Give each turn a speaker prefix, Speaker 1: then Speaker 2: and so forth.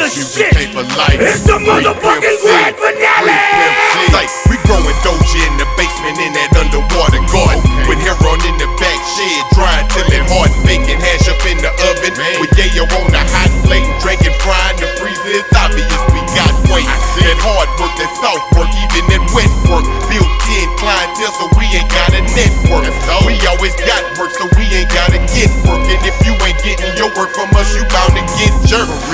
Speaker 1: the shit. It's the motherfucking grand finale.
Speaker 2: We growing Doja in the basement in that underwater garden. With Heron in the back shed, drying till it hard and baking hash up in the oven. With Yayo on the hot plate, drinking, frying the freezer. It's obvious we got weight. That hard work, that soft work, even that wet work. Built-in clientele, so we ain't got a network. We always got work, so we ain't gotta get work. And if you ain't getting your work from us, you bound to get jerked.